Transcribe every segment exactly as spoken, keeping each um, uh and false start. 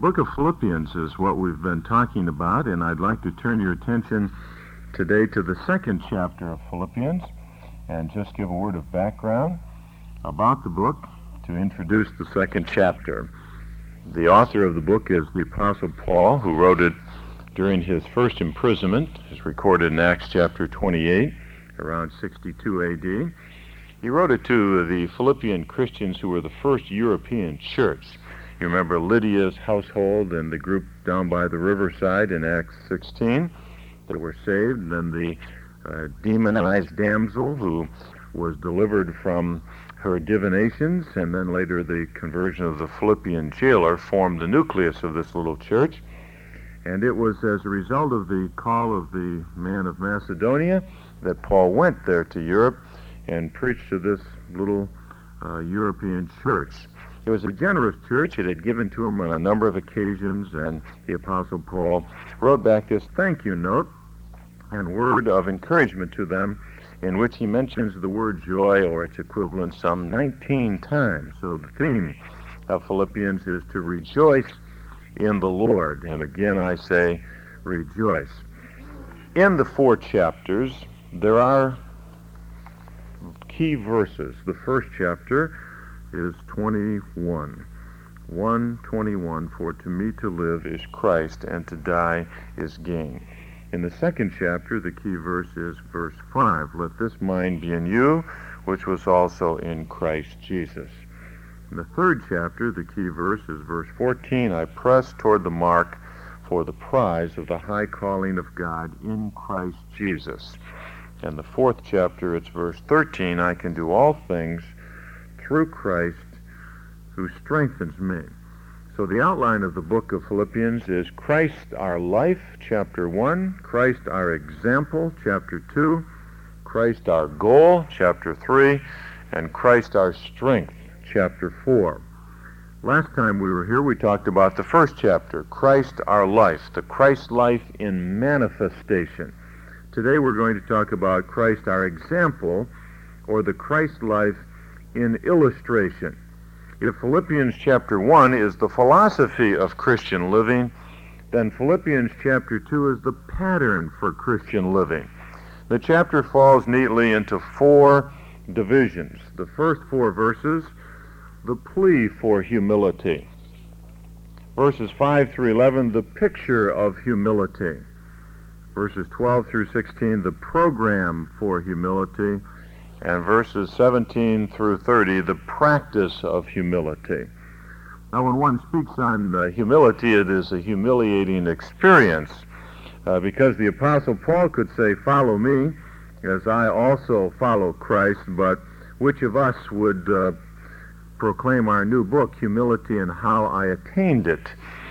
book of Philippians is what we've been talking about, and I'd like to turn your attention today to the second chapter of Philippians and just give a word of background about the book to introduce the second chapter. The author of the book is the Apostle Paul, who wrote it during his first imprisonment. It's recorded in Acts chapter twenty-eight, around sixty-two A D. He wrote it to the Philippian Christians who were the first European church. You remember Lydia's household and the group down by the riverside in Acts sixteen that were saved, and then the uh, demonized damsel who was delivered from her divinations, and then later the conversion of the Philippian jailer formed the nucleus of this little church. And it was as a result of the call of the man of Macedonia that Paul went there to Europe and preached to this little uh, European church. It was a generous church. It had given to him on a number of occasions, and the Apostle Paul wrote back this thank you note and word of encouragement to them, in which he mentions the word joy or its equivalent some nineteen times. So the theme of Philippians is to rejoice in the Lord. And again I say, rejoice. In the four chapters, there are key verses. The first chapter is twenty-one. one twenty-one, for to me to live is Christ, and to die is gain. In the second chapter, the key verse is verse five. Let this mind be in you, which was also in Christ Jesus. In the third chapter, the key verse is verse fourteen. I press toward the mark for the prize of the high calling of God in Christ Jesus. And the fourth chapter, it's verse thirteen. I can do all things through Christ who strengthens me. So the outline of the book of Philippians is Christ our life, chapter one, Christ our example, chapter two, Christ our goal, chapter three, and Christ our strength, chapter four. Last time we were here, we talked about the first chapter, Christ our life, the Christ life in manifestation. Today we're going to talk about Christ our example, or the Christ life in illustration. If Philippians chapter one is the philosophy of Christian living, then Philippians chapter two is the pattern for Christian living. The chapter falls neatly into four divisions. The first four verses, the plea for humility. Verses five through eleven, the picture of humility. Verses twelve through sixteen, the program for humility. And verses seventeen through thirty, the practice of humility. Now, when one speaks on uh, humility, it is a humiliating experience, uh, because the Apostle Paul could say, follow me, as I also follow Christ, but which of us would uh, proclaim our new book, Humility and How I Attained It?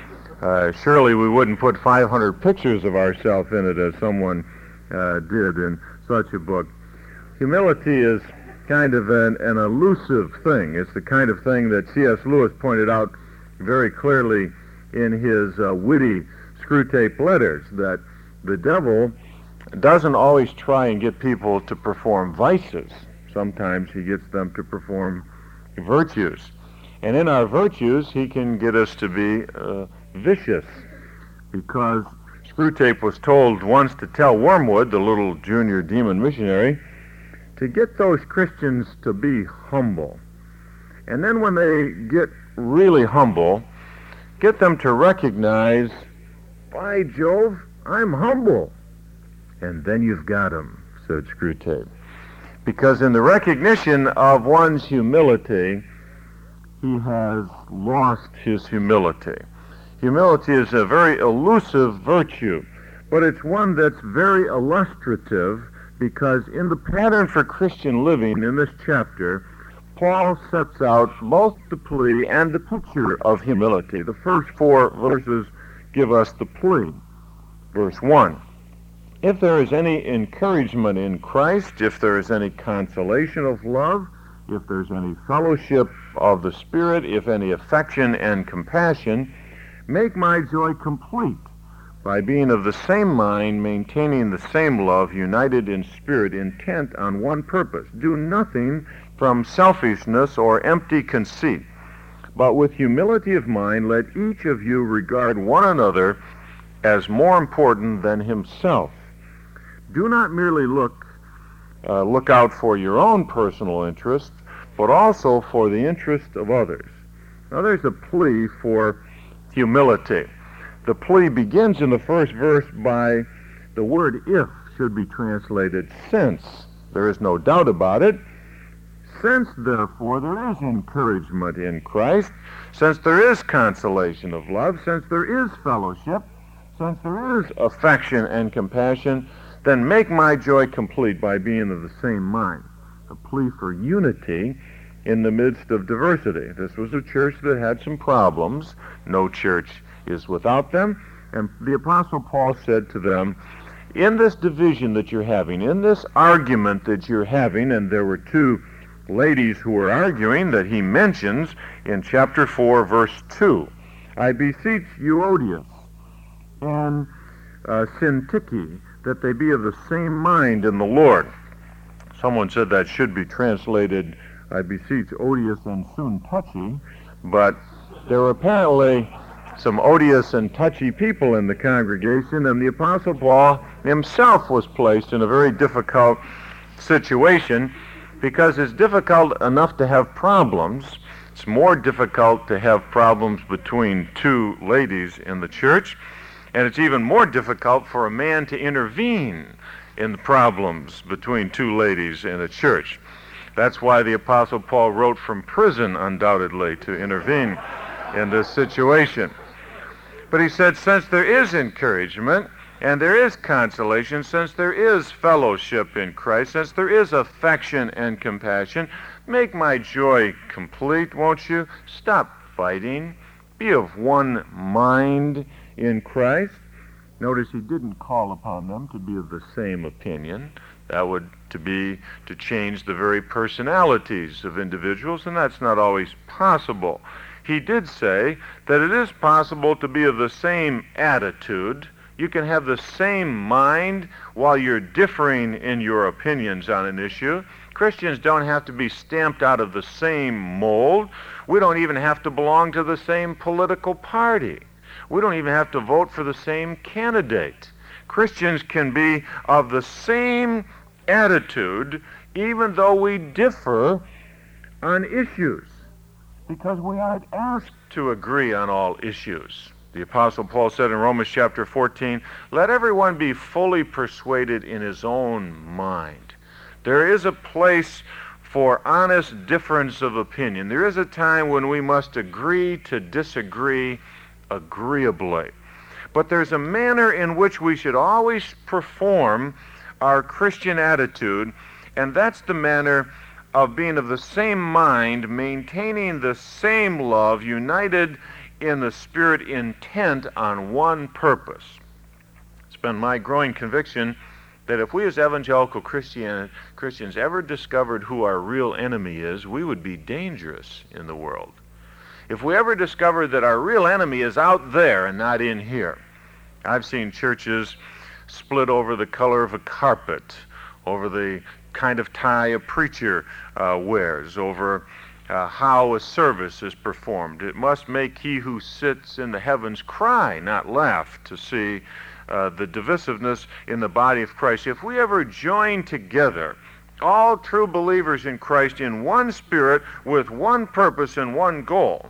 Uh, surely we wouldn't put five hundred pictures of ourselves in it, as someone uh, did in such a book. Humility is kind of an, an elusive thing. It's the kind of thing that C S Lewis pointed out very clearly in his uh, witty Screwtape Letters, that the devil doesn't always try and get people to perform vices. Sometimes he gets them to perform virtues. And in our virtues, he can get us to be uh, vicious, because Screwtape was told once to tell Wormwood, the little junior demon missionary, to get those Christians to be humble. And then when they get really humble, get them to recognize, by Jove, I'm humble. And then you've got them, said Screwtape. Because in the recognition of one's humility, he has lost his humility. Humility is a very elusive virtue, but it's one that's very illustrative, because in the pattern for Christian living in this chapter, Paul sets out both the plea and the picture of humility. The first four verses give us the plea. Verse one, if there is any encouragement in Christ, if there is any consolation of love, if there's any fellowship of the Spirit, if any affection and compassion, make my joy complete by being of the same mind, maintaining the same love, united in spirit, intent on one purpose. Do nothing from selfishness or empty conceit, But with humility of mind, let each of you regard one another as more important than himself. Do not merely look uh, look out for your own personal interest, but also for the interest of others. Now there's a plea for humility. The plea begins in the first verse by the word if should be translated since. There is no doubt about it. Since, therefore, there is encouragement in Christ, since there is consolation of love, since there is fellowship, since there is affection and compassion, then make my joy complete by being of the same mind. A plea for unity in the midst of diversity. This was a church that had some problems. No church is without them. And the Apostle Paul said to them, in this division that you're having, in this argument that you're having, and there were two ladies who were arguing that he mentions in chapter four, verse two, I beseech Euodias and uh, Syntyche that they be of the same mind in the Lord. Someone said that should be translated, I beseech odious and soon touchy, but there were apparently some odious and touchy people in the congregation, and the Apostle Paul himself was placed in a very difficult situation, because it's difficult enough to have problems. It's more difficult to have problems between two ladies in the church, and it's even more difficult for a man to intervene in the problems between two ladies in a church. That's why the Apostle Paul wrote from prison, undoubtedly, to intervene in this situation. But he said, since there is encouragement, and there is consolation, since there is fellowship in Christ, since there is affection and compassion, make my joy complete, won't you? Stop fighting. Be of one mind in Christ. Notice he didn't call upon them to be of the same opinion. That would to be to change the very personalities of individuals, and that's not always possible. He did say that it is possible to be of the same attitude. You can have the same mind while you're differing in your opinions on an issue. Christians don't have to be stamped out of the same mold. We don't even have to belong to the same political party. We don't even have to vote for the same candidate. Christians can be of the same attitude even though we differ on issues, because we aren't asked to agree on all issues. The Apostle Paul said in Romans chapter fourteen, let everyone be fully persuaded in his own mind. There is a place for honest difference of opinion. There is a time when we must agree to disagree agreeably. But there's a manner in which we should always perform our Christian attitude, and that's the manner of being of the same mind, maintaining the same love, united in the Spirit, intent on one purpose. It's been my growing conviction that if we as evangelical Christian, Christians ever discovered who our real enemy is, we would be dangerous in the world. If we ever discovered that our real enemy is out there and not in here. I've seen churches split over the color of a carpet, over the kind of tie a preacher uh, wears, over uh, how a service is performed. It must make he who sits in the heavens cry, not laugh, to see uh, the divisiveness in the body of Christ. If we ever join together, all true believers in Christ, in one spirit, with one purpose and one goal,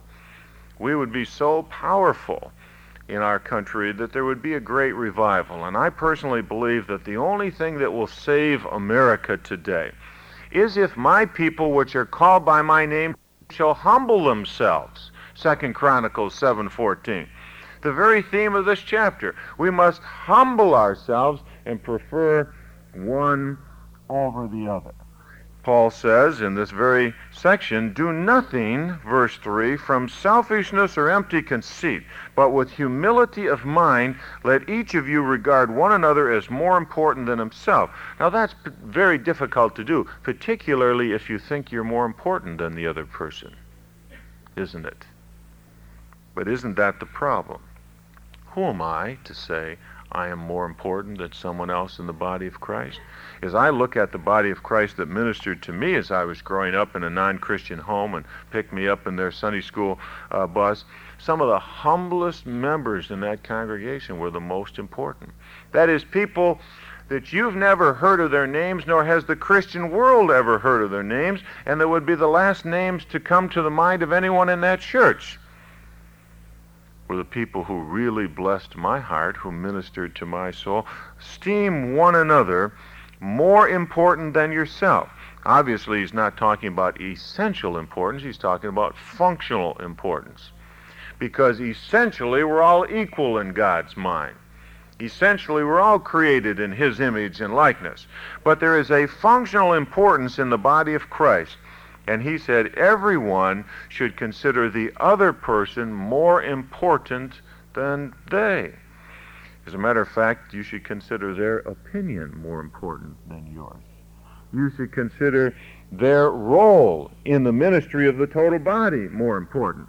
we would be so powerful in our country that there would be a great revival. And I personally believe that the only thing that will save America today is if my people, which are called by my name, shall humble themselves. Second Chronicles seven fourteen. The very theme of this chapter. We must humble ourselves and prefer one over the other. Paul says in this very section, do nothing, verse three, from selfishness or empty conceit, but with humility of mind, let each of you regard one another as more important than himself. Now that's p- very difficult to do, particularly if you think you're more important than the other person, isn't it? But isn't that the problem? Who am I to say I am more important than someone else in the body of Christ? As I look at the body of Christ that ministered to me as I was growing up in a non-Christian home and picked me up in their Sunday school uh, bus, some of the humblest members in that congregation were the most important. That is, people that you've never heard of their names, nor has the Christian world ever heard of their names, and that would be the last names to come to the mind of anyone in that church, were the people who really blessed my heart, who ministered to my soul. Esteem one another more important than yourself. Obviously, he's not talking about essential importance. He's talking about functional importance. Because essentially, we're all equal in God's mind. Essentially, we're all created in his image and likeness. But there is a functional importance in the body of Christ. And he said everyone should consider the other person more important than they. As a matter of fact, you should consider their opinion more important than yours. You should consider their role in the ministry of the total body more important.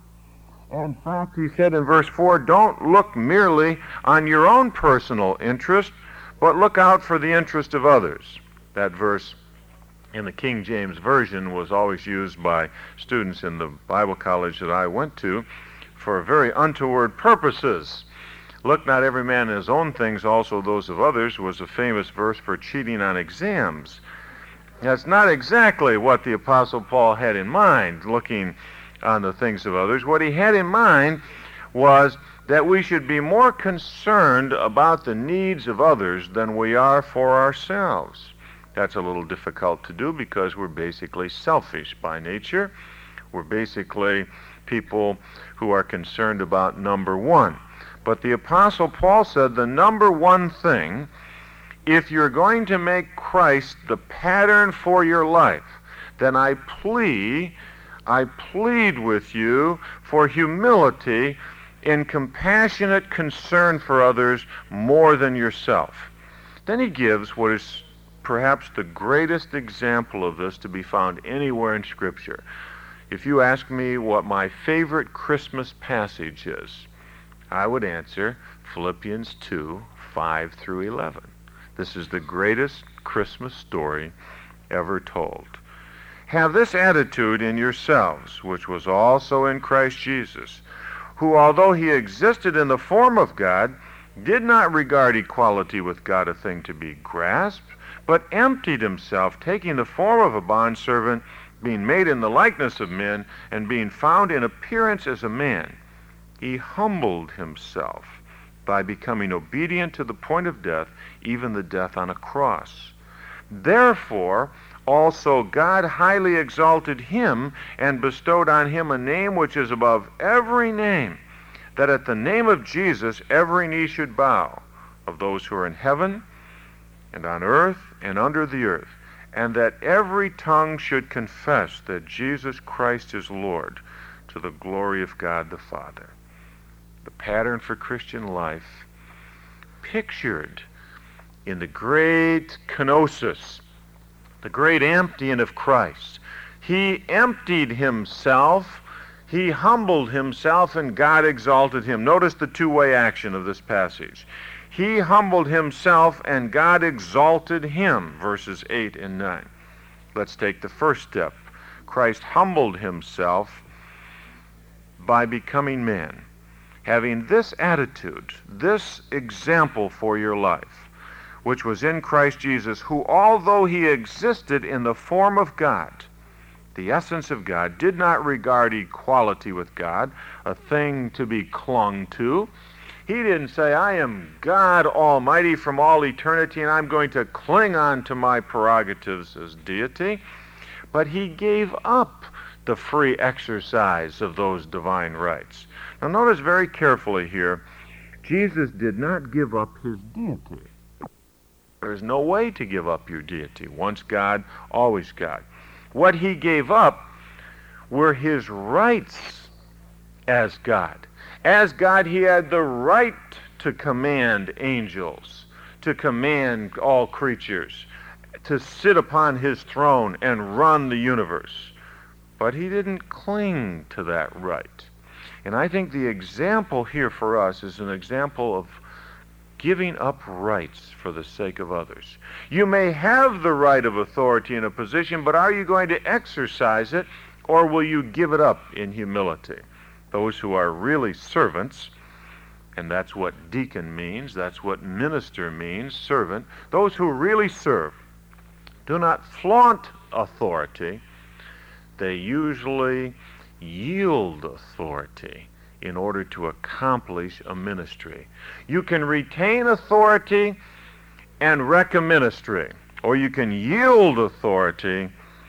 In fact, he said in verse four, don't look merely on your own personal interest, but look out for the interest of others. That verse in the King James Version was always used by students in the Bible college that I went to for very untoward purposes. Look not every man in his own things, also those of others, was a famous verse for cheating on exams. That's not exactly what the Apostle Paul had in mind, looking on the things of others. What he had in mind was that we should be more concerned about the needs of others than we are for ourselves. That's a little difficult to do because we're basically selfish by nature. We're basically people who are concerned about number one. But the Apostle Paul said the number one thing, if you're going to make Christ the pattern for your life, then I plea, I plead with you for humility in compassionate concern for others more than yourself. Then he gives what is perhaps the greatest example of this to be found anywhere in Scripture. If you ask me what my favorite Christmas passage is, I would answer Philippians two, five through eleven. This is the greatest Christmas story ever told. Have this attitude in yourselves, which was also in Christ Jesus, who, although he existed in the form of God, did not regard equality with God a thing to be grasped, but emptied himself, taking the form of a bondservant, being made in the likeness of men, and being found in appearance as a man. He humbled himself by becoming obedient to the point of death, even the death on a cross. Therefore, also God highly exalted him and bestowed on him a name which is above every name, that at the name of Jesus every knee should bow, of those who are in heaven and on earth and under the earth, and that every tongue should confess that Jesus Christ is Lord, to the glory of God the Father. The pattern for Christian life pictured in the great kenosis, the great emptying of Christ. He emptied himself, he humbled himself, and God exalted him. Notice the two-way action of this passage. He humbled himself, and God exalted him, verses eight and nine. Let's take the first step. Christ humbled himself by becoming man. Having this attitude, this example for your life, which was in Christ Jesus, who, although he existed in the form of God, the essence of God, did not regard equality with God a thing to be clung to. He didn't say, I am God Almighty from all eternity, and I'm going to cling on to my prerogatives as deity. But he gave up the free exercise of those divine rights. Now notice very carefully here, Jesus did not give up his deity. There's no way to give up your deity. Once God, always God. What he gave up were his rights as God. As God, he had the right to command angels, to command all creatures, to sit upon his throne and run the universe. But he didn't cling to that right. And I think the example here for us is an example of giving up rights for the sake of others. You may have the right of authority in a position, but are you going to exercise it, or will you give it up in humility? Those who are really servants, and that's what deacon means, that's what minister means, servant, those who really serve, do not flaunt authority. They usually yield authority in order to accomplish a ministry. You can retain authority and wreck a ministry, or you can yield authority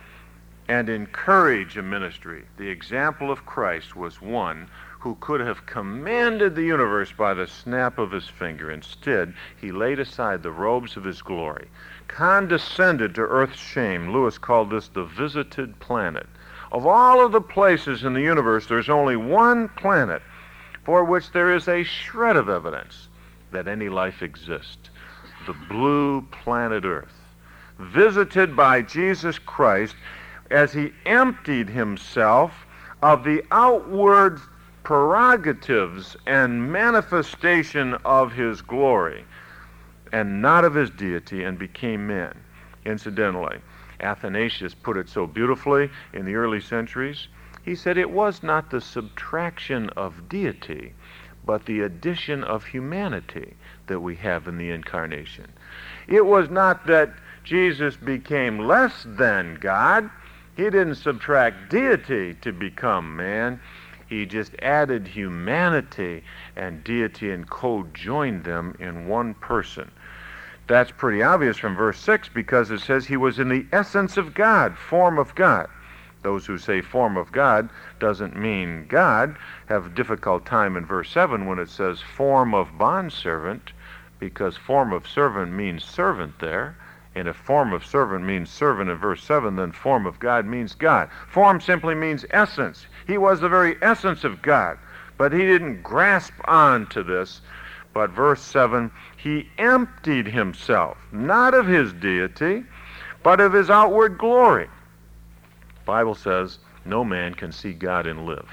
and encourage a ministry. The example of Christ was one who could have commanded the universe by the snap of his finger. Instead, he laid aside the robes of his glory, condescended to earth's shame. Lewis called this the visited planet. Of all of the places in the universe, there's only one planet for which there is a shred of evidence that any life exists: the blue planet Earth, visited by Jesus Christ as he emptied himself of the outward prerogatives and manifestation of his glory and not of his deity, and became man. Incidentally, Athanasius put it so beautifully in the early centuries. He said it was not the subtraction of deity, but the addition of humanity that we have in the incarnation. It was not that Jesus became less than God. He didn't subtract deity to become man. He just added humanity and deity and co-joined them in one person. That's pretty obvious from verse six, because it says he was in the essence of God, form of God. Those who say form of God doesn't mean God have a difficult time in verse seven when it says form of bondservant, because form of servant means servant there. And if form of servant means servant in verse seven, then form of God means God. Form simply means essence. He was the very essence of God, but he didn't grasp on to this. But verse seven, he emptied himself, not of his deity, but of his outward glory. The Bible says no man can see God and live.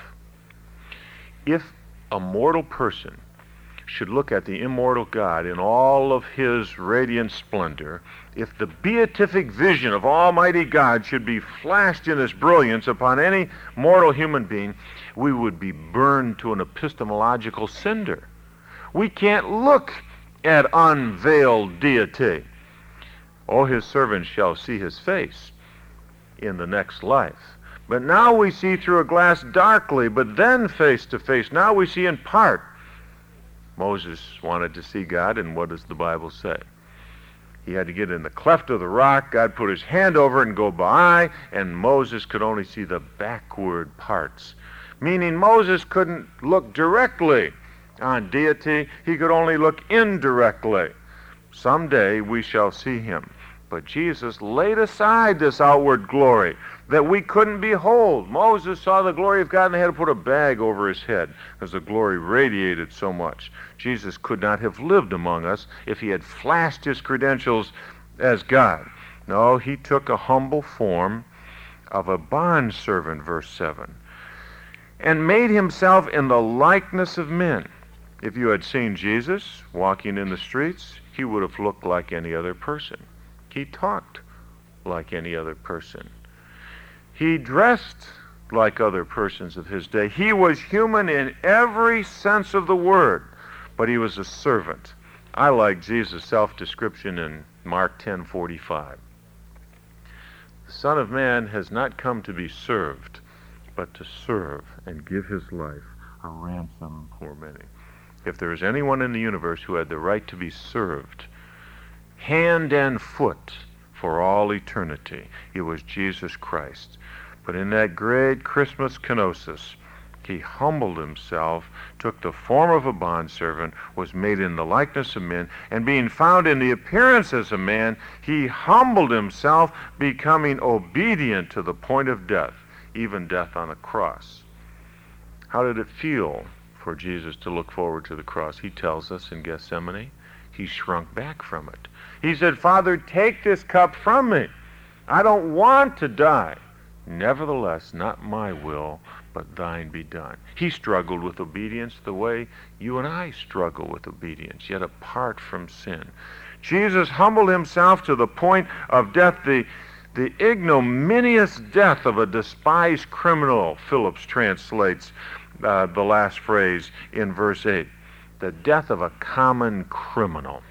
If a mortal person should look at the immortal God in all of his radiant splendor, if the beatific vision of Almighty God should be flashed in its brilliance upon any mortal human being, we would be burned to an epistemological cinder. We can't look at unveiled deity. Oh, his servants shall see his face in the next life. But now we see through a glass darkly, but then face to face. Now we see in part. Moses wanted to see God, and what does the Bible say? He had to get in the cleft of the rock. God put his hand over it and go by, and Moses could only see the backward parts. Meaning Moses couldn't look directly on deity. He could only look indirectly. Someday we shall see him. But Jesus laid aside this outward glory that we couldn't behold. Moses saw the glory of God and they had to put a bag over his head because the glory radiated so much. Jesus could not have lived among us if he had flashed his credentials as God. No, he took a humble form of a bondservant, verse seven, and made himself in the likeness of men. If you had seen Jesus walking in the streets, he would have looked like any other person. He talked like any other person. He dressed like other persons of his day. He was human in every sense of the word, but he was a servant. I like Jesus' self-description in Mark ten forty-five. The Son of Man has not come to be served, but to serve and give his life a ransom for many. If there is anyone in the universe who had the right to be served, hand and foot for all eternity, it was Jesus Christ. But in that great Christmas kenosis, he humbled himself, took the form of a bondservant, was made in the likeness of men, and being found in the appearance as a man, he humbled himself, becoming obedient to the point of death, even death on a cross. How did it feel for Jesus to look forward to the cross? He tells us in Gethsemane, he shrunk back from it. He said, Father, take this cup from me. I don't want to die. Nevertheless, not my will, but thine be done. He struggled with obedience the way you and I struggle with obedience, yet apart from sin. Jesus humbled himself to the point of death, the, the ignominious death of a despised criminal. Phillips translates uh, the last phrase in verse eight. The death of a common criminal.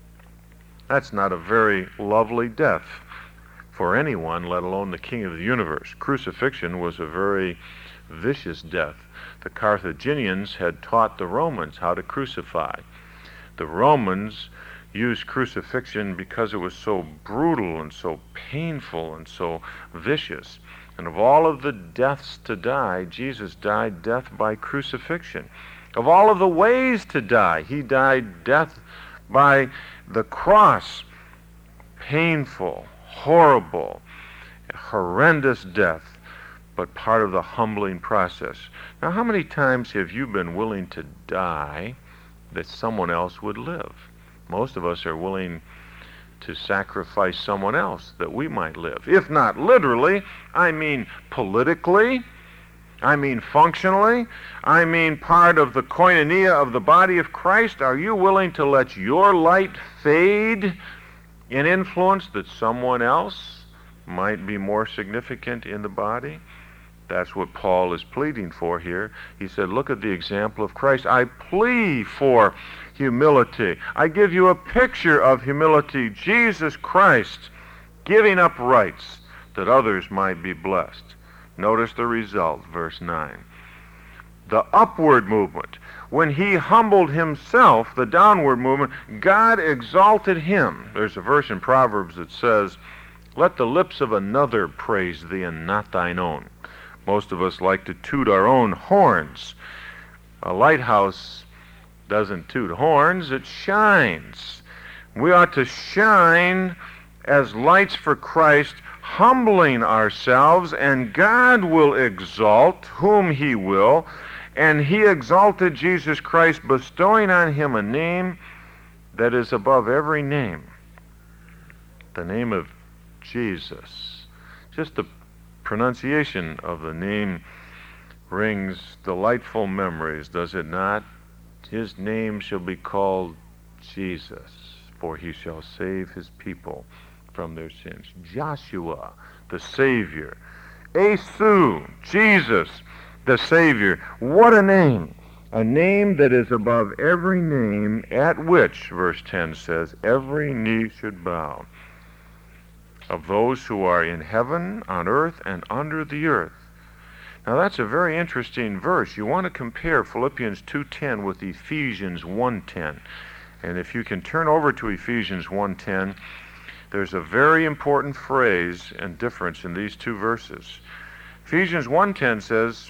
That's not a very lovely death for anyone, let alone the King of the universe. Crucifixion was a very vicious death. The Carthaginians had taught the Romans how to crucify. The Romans used crucifixion because it was so brutal and so painful and so vicious. And of all of the deaths to die, Jesus died death by crucifixion. Of all of the ways to die, he died death by the cross. Painful, horrible, horrendous death, but part of the humbling process. Now, how many times have you been willing to die that someone else would live? Most of us are willing to sacrifice someone else that we might live. If not literally, I mean politically, I mean functionally, I mean part of the koinonia of the body of Christ. Are you willing to let your light fade in influence that someone else might be more significant in the body? That's what Paul is pleading for here. He said, look at the example of Christ. I plea for humility. I give you a picture of humility. Jesus Christ giving up rights that others might be blessed. Notice the result, verse nine. The upward movement. When he humbled himself, the downward movement, God exalted him. There's a verse in Proverbs that says, let the lips of another praise thee and not thine own. Most of us like to toot our own horns. A lighthouse doesn't toot horns, it shines. We ought to shine as lights for Christ, humbling ourselves, and God will exalt whom he will. And he exalted Jesus Christ, bestowing on him a name that is above every name. The name of Jesus. Just the pronunciation of the name brings delightful memories, does it not? His name shall be called Jesus, for he shall save his people from their sins. Joshua, the Savior. Yesu, Jesus, the Savior. What a name! A name that is above every name, at which, verse ten says, every knee should bow, of those who are in heaven, on earth, and under the earth. Now that's a very interesting verse. You want to compare Philippians two ten with Ephesians one ten. And if you can turn over to Ephesians one ten, there's a very important phrase and difference in these two verses. Ephesians one ten says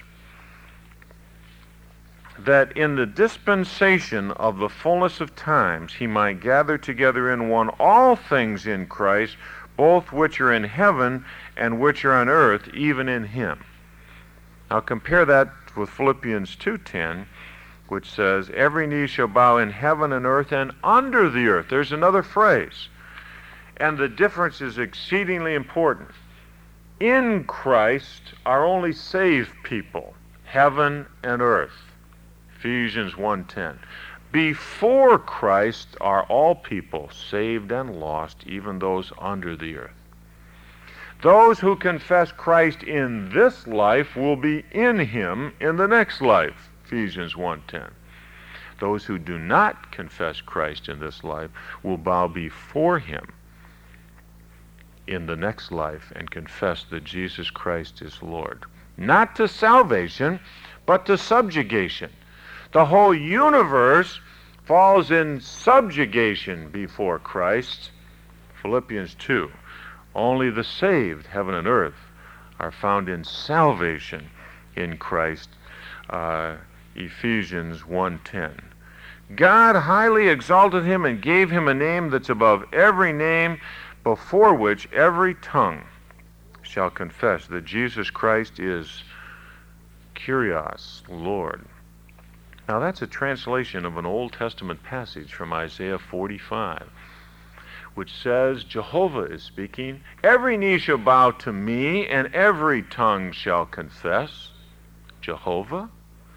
that in the dispensation of the fullness of times he might gather together in one all things in Christ, both which are in heaven and which are on earth, even in him. Now compare that with Philippians two ten, which says, every knee shall bow in heaven and earth and under the earth. There's another phrase. And the difference is exceedingly important. In Christ are only saved people, heaven and earth. Ephesians one ten. Before Christ are all people, saved and lost, even those under the earth. Those who confess Christ in this life will be in him in the next life, Ephesians one ten. Those who do not confess Christ in this life will bow before him in the next life and confess that Jesus Christ is Lord. Not to salvation, but to subjugation. The whole universe falls in subjugation before Christ. Philippians two. Only the saved, heaven and earth, are found in salvation in Christ. Uh, Ephesians one ten. God highly exalted him and gave him a name that's above every name, before which every tongue shall confess that Jesus Christ is Kyrios, Lord. Now that's a translation of an Old Testament passage from Isaiah forty-five, which says, Jehovah is speaking, every knee shall bow to me, and every tongue shall confess. Jehovah?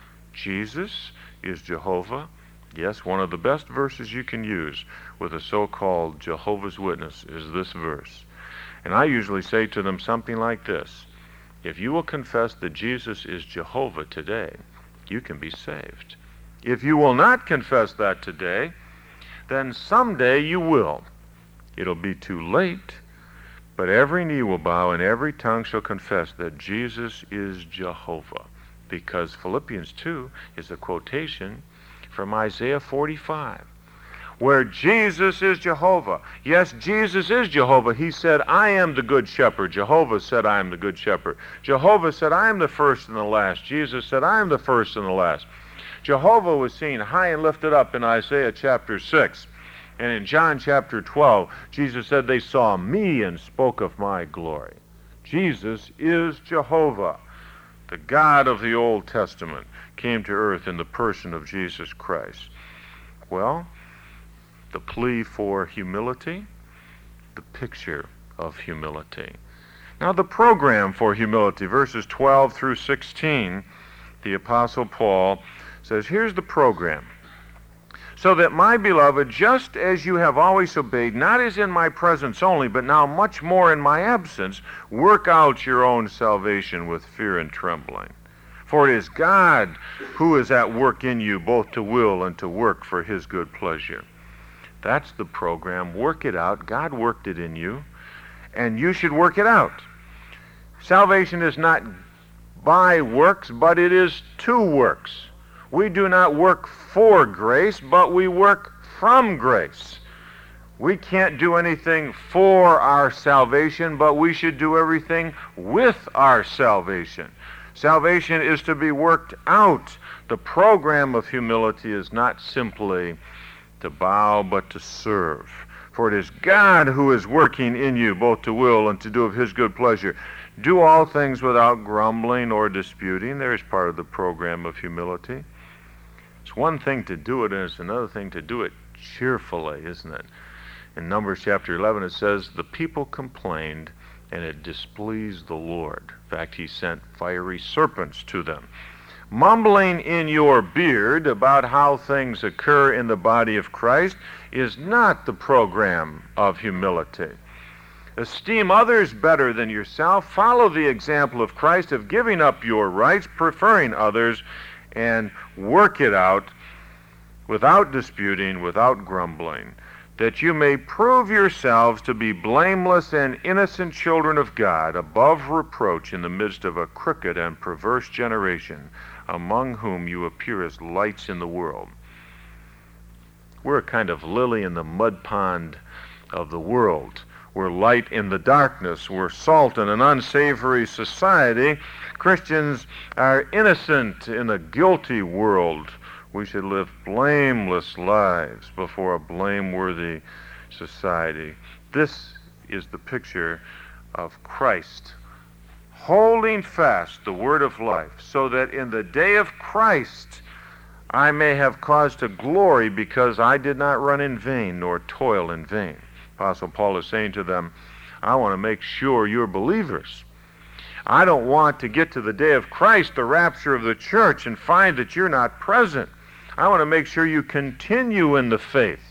Jesus is Jehovah? Yes, one of the best verses you can use with a so-called Jehovah's Witness is this verse. And I usually say to them something like this: if you will confess that Jesus is Jehovah today, you can be saved. If you will not confess that today, then someday you will. It'll be too late, but every knee will bow and every tongue shall confess that Jesus is Jehovah. Because Philippians two is a quotation from Isaiah forty-five, where Jesus is Jehovah. Yes, Jesus is Jehovah. He said, I am the good shepherd. Jehovah said, I am the good shepherd. Jehovah said, I am the first and the last. Jesus said, I am the first and the last. Jehovah was seen high and lifted up in Isaiah chapter six. And in John chapter twelve, Jesus said, they saw me and spoke of my glory. Jesus is Jehovah. The God of the Old Testament came to earth in the person of Jesus Christ. Well, the plea for humility, the picture of humility. Now the program for humility, verses twelve through sixteen, the Apostle Paul says, here's the program. So that, my beloved, just as you have always obeyed, not as in my presence only, but now much more in my absence, work out your own salvation with fear and trembling. For it is God who is at work in you, both to will and to work for his good pleasure. That's the program. Work it out. God worked it in you, and you should work it out. Salvation is not by works, but it is to works. We do not work for grace, but we work from grace. We can't do anything for our salvation, but we should do everything with our salvation. Salvation is to be worked out. The program of humility is not simply to bow, but to serve. For it is God who is working in you, both to will and to do of his good pleasure. Do all things without grumbling or disputing. There's part of the program of humility. It's one thing to do it, and it's another thing to do it cheerfully, isn't it? In Numbers chapter eleven, it says, the people complained, and it displeased the Lord. In fact, he sent fiery serpents to them. Mumbling in your beard about how things occur in the body of Christ is not the program of humility. Esteem others better than yourself. Follow the example of Christ of giving up your rights, preferring others, and work it out without disputing, without grumbling, that you may prove yourselves to be blameless and innocent children of God, above reproach in the midst of a crooked and perverse generation, among whom you appear as lights in the world. We're a kind of lily in the mud pond of the world. We're light in the darkness. We're salt in an unsavory society. Christians are innocent in a guilty world. We should live blameless lives before a blameworthy society. This is the picture of Christ holding fast the word of life, so that in the day of Christ I may have cause to glory, because I did not run in vain nor toil in vain. Apostle Paul is saying to them, I want to make sure you're believers. I don't want to get to the day of Christ, the rapture of the church, and find that you're not present. I want to make sure you continue in the faith.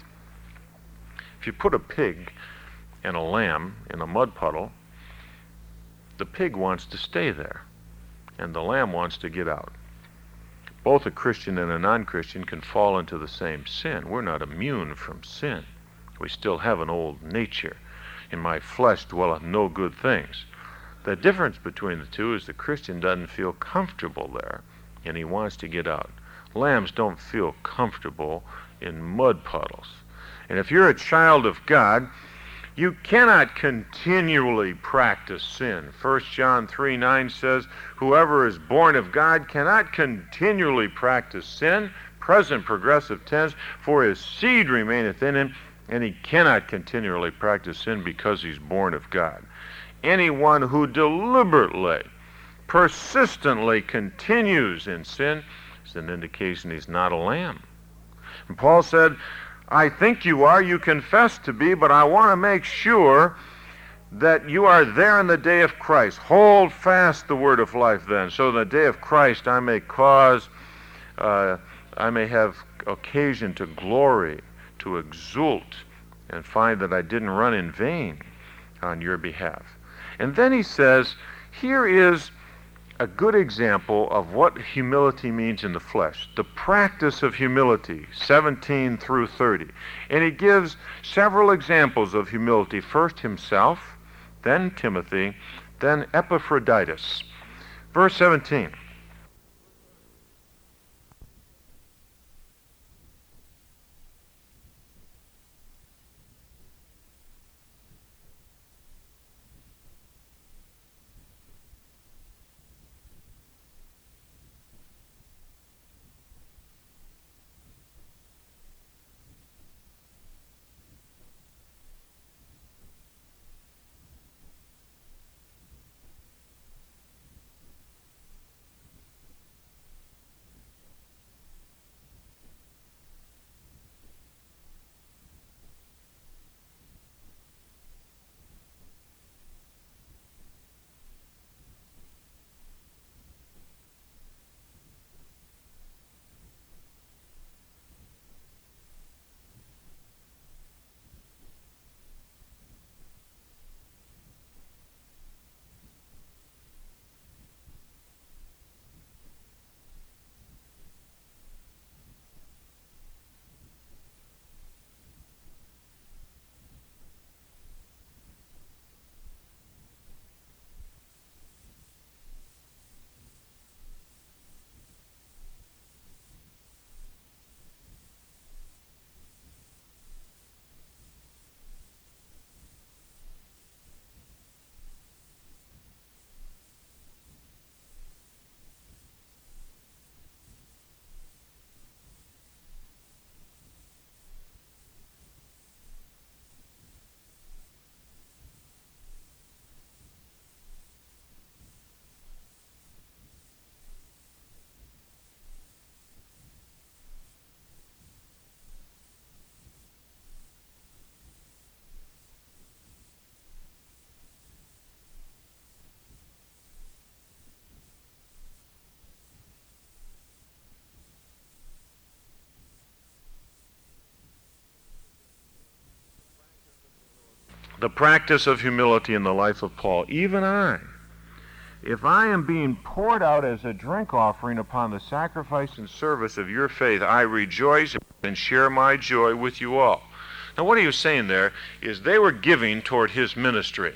If you put a pig and a lamb in a mud puddle, the pig wants to stay there, and the lamb wants to get out. Both a Christian and a non-Christian can fall into the same sin. We're not immune from sin. We still have an old nature. In my flesh dwelleth no good things. The difference between the two is the Christian doesn't feel comfortable there, and he wants to get out. Lambs don't feel comfortable in mud puddles. And if you're a child of God, you cannot continually practice sin. First John three nine says, whoever is born of God cannot continually practice sin, present progressive tense, for his seed remaineth in him, and he cannot continually practice sin because he's born of God. Anyone who deliberately, persistently continues in sin is an indication he's not a lamb. And Paul said, I think you are, you confess to be, but I want to make sure that you are there in the day of Christ. Hold fast the word of life then, so in the day of Christ I may cause, uh, I may have occasion to glory, to exult, and find that I didn't run in vain on your behalf. And then he says, here is a good example of what humility means in the flesh, the practice of humility, seventeen through thirty. And he gives several examples of humility, first himself, then Timothy, then Epaphroditus. Verse seventeen. The practice of humility in the life of Paul. Even I, if I am being poured out as a drink offering upon the sacrifice and service of your faith, I rejoice and share my joy with you all. Now what he was saying there is they were giving toward his ministry.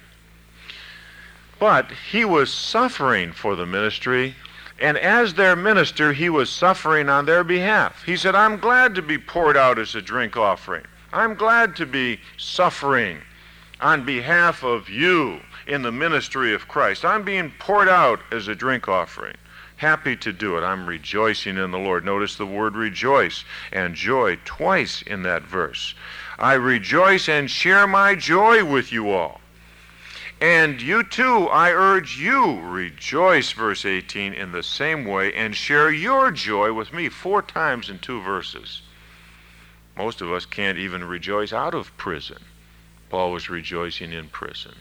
But he was suffering for the ministry, and as their minister, he was suffering on their behalf. He said, I'm glad to be poured out as a drink offering. I'm glad to be suffering on behalf of you in the ministry of Christ. I'm being poured out as a drink offering. Happy to do it. I'm rejoicing in the Lord. Notice the word rejoice and joy twice in that verse. I rejoice and share my joy with you all. And you too, I urge you, rejoice, verse eighteen, in the same way, and share your joy with me. Four times in two verses. Most of us can't even rejoice out of prison. Paul was rejoicing in prison.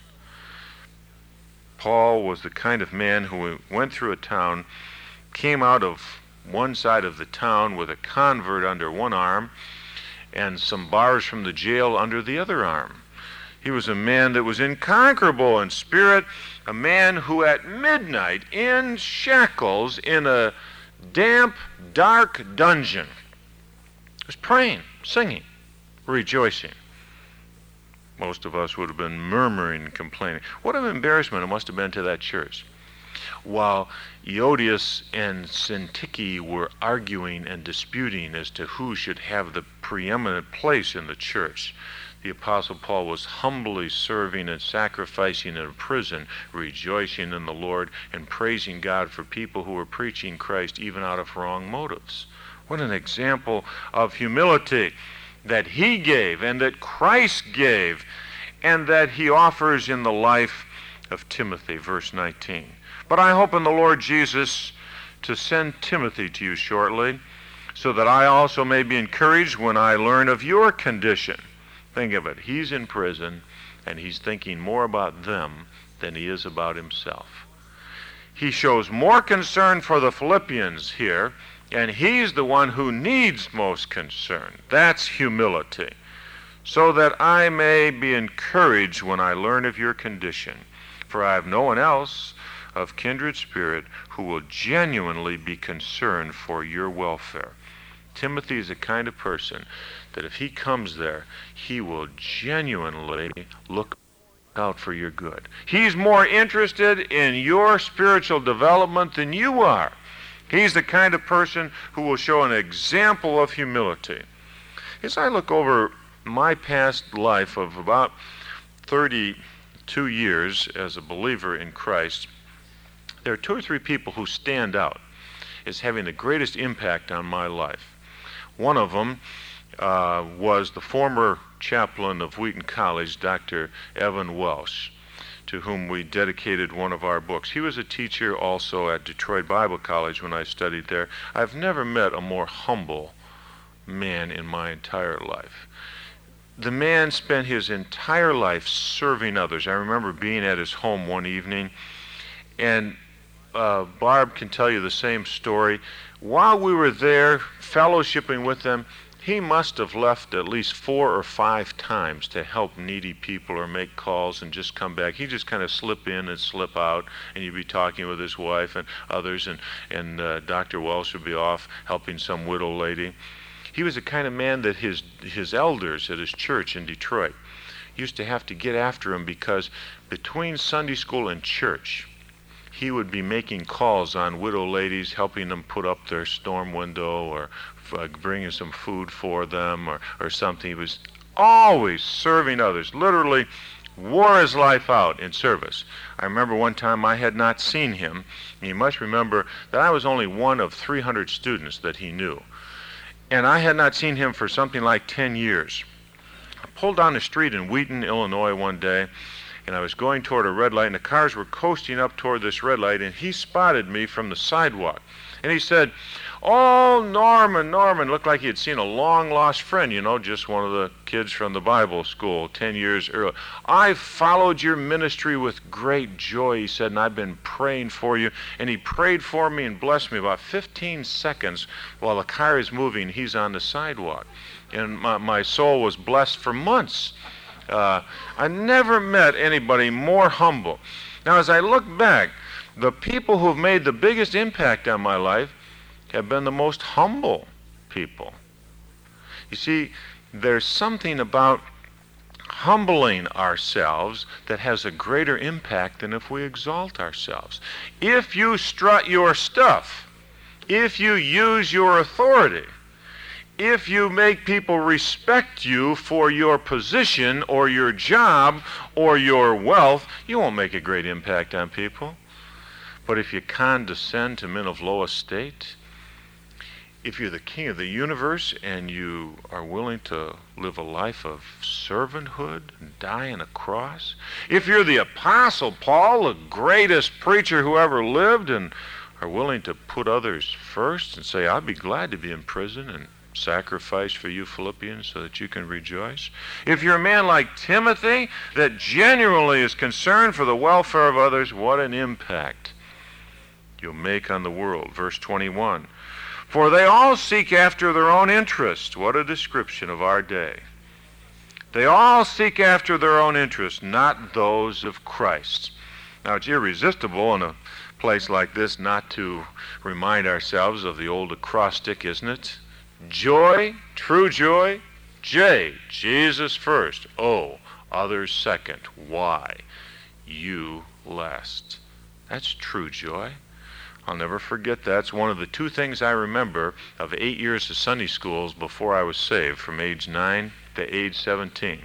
Paul was the kind of man who went through a town, came out of one side of the town with a convert under one arm and some bars from the jail under the other arm. He was a man that was inconquerable in spirit, a man who at midnight in shackles in a damp, dark dungeon was praying, singing, rejoicing. Most of us would have been murmuring and complaining. What an embarrassment it must have been to that church. While Euodias and Syntyche were arguing and disputing as to who should have the preeminent place in the church, the Apostle Paul was humbly serving and sacrificing in a prison, rejoicing in the Lord and praising God for people who were preaching Christ even out of wrong motives. What an example of humility that he gave and that Christ gave and that he offers in the life of Timothy, verse nineteen. But I hope in the Lord Jesus to send Timothy to you shortly, so that I also may be encouraged when I learn of your condition. Think of it. He's in prison, and he's thinking more about them than he is about himself. He shows more concern for the Philippians here, and he's the one who needs most concern. That's humility. So that I may be encouraged when I learn of your condition. For I have no one else of kindred spirit who will genuinely be concerned for your welfare. Timothy is the kind of person that if he comes there, he will genuinely look out for your good. He's more interested in your spiritual development than you are. He's the kind of person who will show an example of humility. As I look over my past life of about thirty-two years as a believer in Christ, there are two or three people who stand out as having the greatest impact on my life. One of them uh, was the former chaplain of Wheaton College, Doctor Evan Welsh, to whom we dedicated one of our books. He was a teacher also at Detroit Bible College when I studied there. I've never met a more humble man in my entire life. The man spent his entire life serving others. I remember being at his home one evening, and uh, Barb can tell you the same story. While we were there fellowshipping with them, he must have left at least four or five times to help needy people or make calls and just come back. He'd just kind of slip in and slip out, and you'd be talking with his wife and others, and, and uh, Doctor Welsh would be off helping some widow lady. He was the kind of man that his his elders at his church in Detroit used to have to get after him, because between Sunday school and church, he would be making calls on widow ladies, helping them put up their storm window, or uh, bringing some food for them, or, or something. He was always serving others, literally wore his life out in service. I remember one time I had not seen him. You must remember that I was only one of three hundred students that he knew. And I had not seen him for something like ten years. I pulled down the street in Wheaton, Illinois one day, and I was going toward a red light, and the cars were coasting up toward this red light, and he spotted me from the sidewalk. And he said, "Oh, Norman, Norman," looked like he had seen a long-lost friend, you know, just one of the kids from the Bible school ten years earlier. "I followed your ministry with great joy," he said, "and I've been praying for you." And he prayed for me and blessed me about fifteen seconds while the car is moving. He's on the sidewalk. And my, my soul was blessed for months. Uh, I never met anybody more humble. Now, as I look back, the people who have made the biggest impact on my life have been the most humble people. You see, there's something about humbling ourselves that has a greater impact than if we exalt ourselves. If you strut your stuff, if you use your authority, if you make people respect you for your position or your job or your wealth, you won't make a great impact on people. But if you condescend to men of low estate, if you're the king of the universe and you are willing to live a life of servanthood and die on a cross, if you're the Apostle Paul, the greatest preacher who ever lived, and are willing to put others first and say, "I'd be glad to be in prison and sacrifice for you Philippians so that you can rejoice." If you're a man like Timothy that genuinely is concerned for the welfare of others, what an impact you'll make on the world. Verse twenty-one, "For they all seek after their own interest." What a description of our day. They all seek after their own interest, not those of Christ. Now, it's irresistible in a place like this not to remind ourselves of the old acrostic, isn't it? Joy, true joy. J, Jesus first. O, others second. Y, you last. That's true joy. I'll never forget that. It's one of the two things I remember of eight years of Sunday schools before I was saved, from age nine to age seventeen.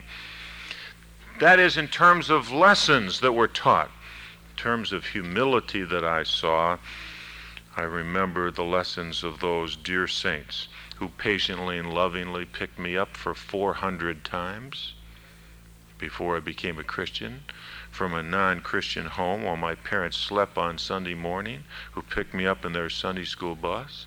That is in terms of lessons that were taught. In terms of humility that I saw, I remember the lessons of those dear saints who patiently and lovingly picked me up for four hundred times before I became a Christian, from a non-Christian home while my parents slept on Sunday morning, who picked me up in their Sunday school bus.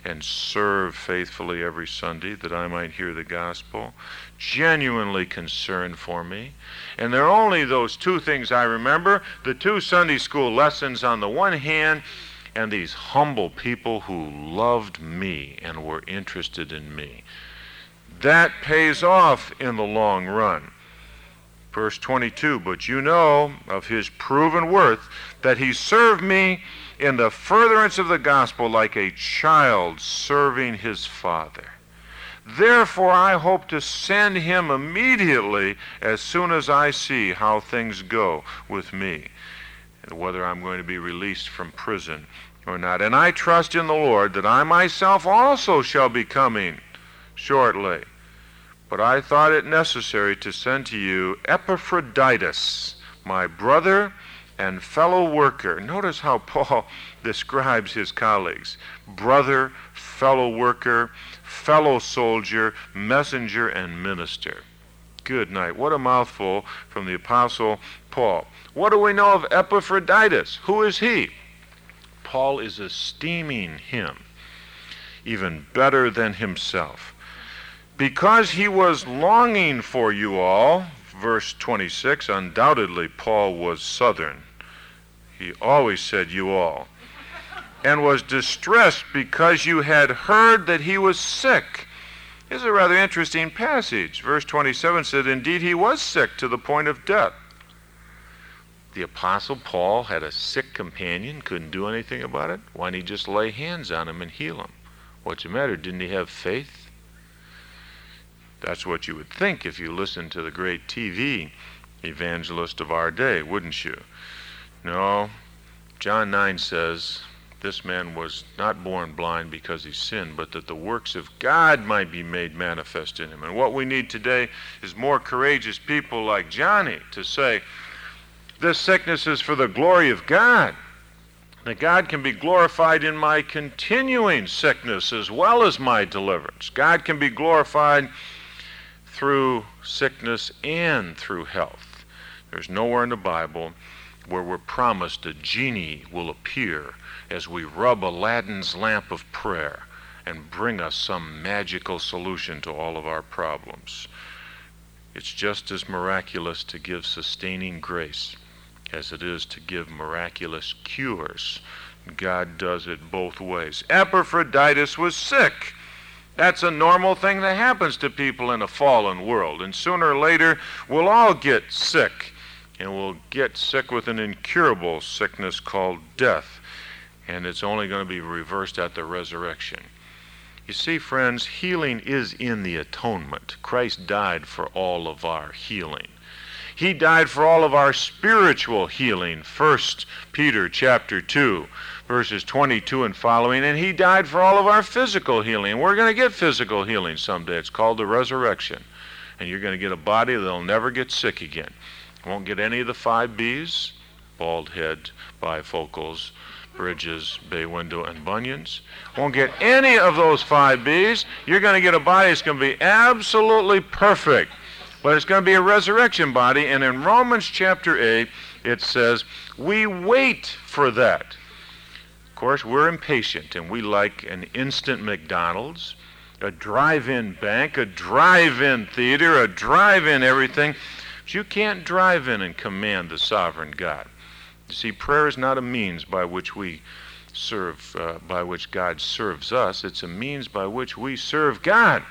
and serve faithfully every Sunday that I might hear the gospel, genuinely concerned for me. And there are only those two things I remember, the two Sunday school lessons on the one hand, and these humble people who loved me and were interested in me. That pays off in the long run. Verse twenty-two, but you know of his proven worth, that he served me in the furtherance of the gospel like a child serving his father. Therefore I hope to send him immediately as soon as I see how things go with me, and whether I'm going to be released from prison or not. And I trust in the Lord that I myself also shall be coming shortly. But I thought it necessary to send to you Epaphroditus, my brother and fellow worker. Notice how Paul describes his colleagues. Brother, fellow worker, fellow soldier, messenger, and minister. Good night. What a mouthful from the Apostle Paul. What do we know of Epaphroditus? Who is he? Paul is esteeming him even better than himself, because he was longing for you all. Verse twenty-six, undoubtedly Paul was Southern. He always said you all. And was distressed because you had heard that he was sick. This is a rather interesting passage. Verse twenty-seven said, indeed he was sick to the point of death. The Apostle Paul had a sick companion, couldn't do anything about it. Why didn't he just lay hands on him and heal him? What's the matter? Didn't he have faith? That's what you would think if you listened to the great T V evangelist of our day, wouldn't you? No. John nine says, this man was not born blind because he sinned, but that the works of God might be made manifest in him. And what we need today is more courageous people like Johnny to say, this sickness is for the glory of God. That God can be glorified in my continuing sickness as well as my deliverance. God can be glorified through sickness and through health. There's nowhere in the Bible where we're promised a genie will appear as we rub Aladdin's lamp of prayer and bring us some magical solution to all of our problems. It's just as miraculous to give sustaining grace as it is to give miraculous cures. God does it both ways. Epaphroditus was sick. That's a normal thing that happens to people in a fallen world. And sooner or later, we'll all get sick. And we'll get sick with an incurable sickness called death. And it's only going to be reversed at the resurrection. You see, friends, healing is in the atonement. Christ died for all of our healing. He died for all of our spiritual healing. First Peter chapter two. Verses twenty-two and following, and he died for all of our physical healing. We're going to get physical healing someday. It's called the resurrection. And you're going to get a body that'll never get sick again. You won't get any of the five B's, bald head, bifocals, bridges, bay window, and bunions. Won't get any of those five B's. You're going to get a body that's going to be absolutely perfect. But it's going to be a resurrection body. And in Romans chapter eight, it says, we wait for that. Of course, we're impatient, and we like an instant McDonald's, a drive-in bank, a drive-in theater, a drive-in everything. But you can't drive in and command the sovereign God. You see, prayer is not a means by which we serve, uh, by which God serves us. It's a means by which we serve God.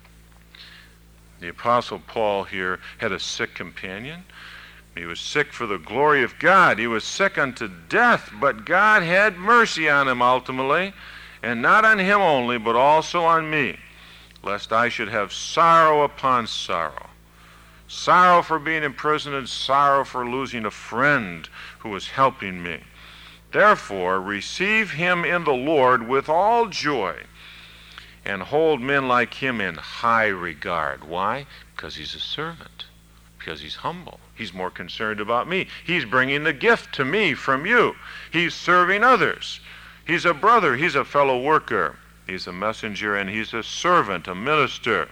The Apostle Paul here had a sick companion. He was sick for the glory of God. He was sick unto death, but God had mercy on him ultimately, and not on him only, but also on me, lest I should have sorrow upon sorrow. Sorrow for being imprisoned and sorrow for losing a friend who was helping me. Therefore, receive him in the Lord with all joy, and hold men like him in high regard. Why? Because he's a servant. Because he's humble. He's more concerned about me. He's bringing the gift to me from you. He's serving others. He's a brother. He's a fellow worker. He's a messenger, and he's a servant, a minister.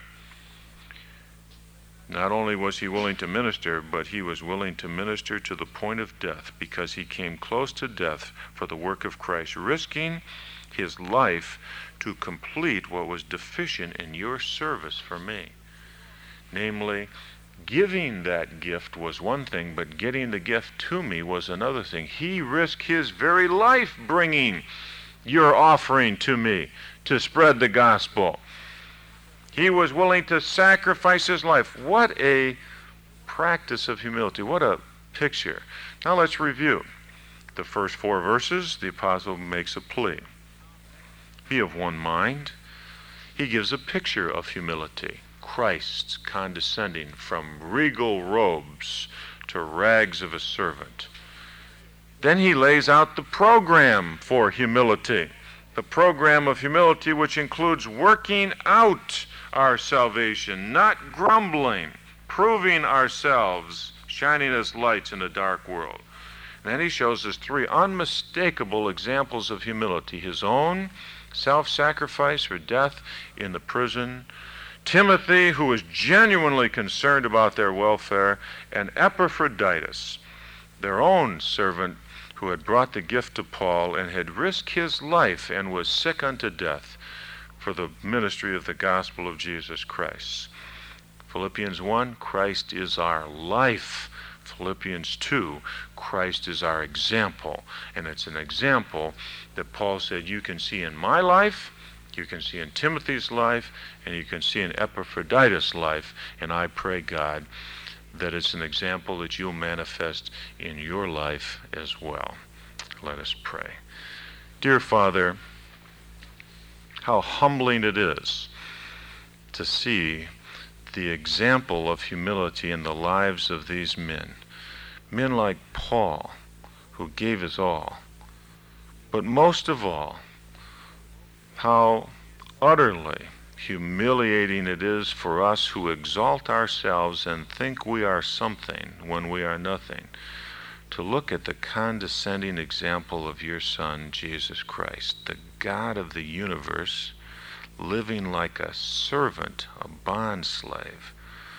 Not only was he willing to minister, but he was willing to minister to the point of death, because he came close to death for the work of Christ, risking his life to complete what was deficient in your service for me. Namely, giving that gift was one thing, but getting the gift to me was another thing. He risked his very life bringing your offering to me to spread the gospel. He was willing to sacrifice his life. What a practice of humility. What a picture. Now let's review. The first four verses, the apostle makes a plea. Be of one mind. He gives a picture of humility. Christ condescending from regal robes to rags of a servant. Then he lays out the program for humility. The program of humility, which includes working out our salvation, not grumbling, proving ourselves, shining as lights in a dark world. And then he shows us three unmistakable examples of humility. His own self-sacrifice or death in the prison, Timothy, who was genuinely concerned about their welfare, and Epaphroditus, their own servant, who had brought the gift to Paul and had risked his life and was sick unto death for the ministry of the gospel of Jesus Christ. Philippians one, Christ is our life. Philippians two, Christ is our example. And it's an example that Paul said you can see in my life, you can see in Timothy's life, and you can see in Epaphroditus' life. And I pray, God, that it's an example that you'll manifest in your life as well. Let us pray. Dear Father, how humbling it is to see the example of humility in the lives of these men. Men like Paul, who gave his all. But most of all, how utterly humiliating it is for us who exalt ourselves and think we are something when we are nothing, to look at the condescending example of your Son, Jesus Christ, the God of the universe, living like a servant, a bond slave,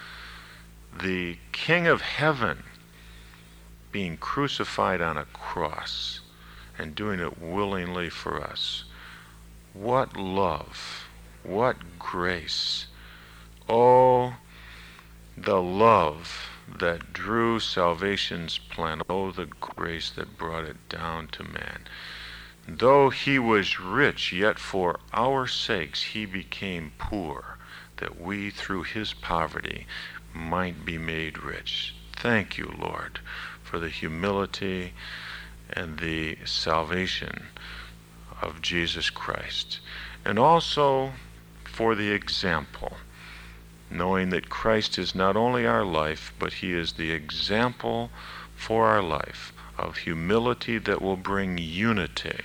the King of heaven being crucified on a cross and doing it willingly for us. What love! What grace. Oh, the love that drew salvation's plan. Oh, the grace that brought it down to man. Though he was rich, yet for our sakes he became poor, that we through his poverty might be made rich. Thank you, Lord, for the humility and the salvation of Jesus Christ. And also for the example, knowing that Christ is not only our life, but he is the example for our life of humility that will bring unity,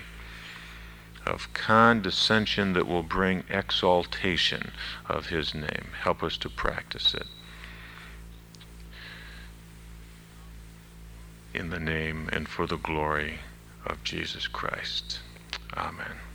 of condescension that will bring exaltation of his name. Help us to practice it. In the name and for the glory of Jesus Christ. Amen.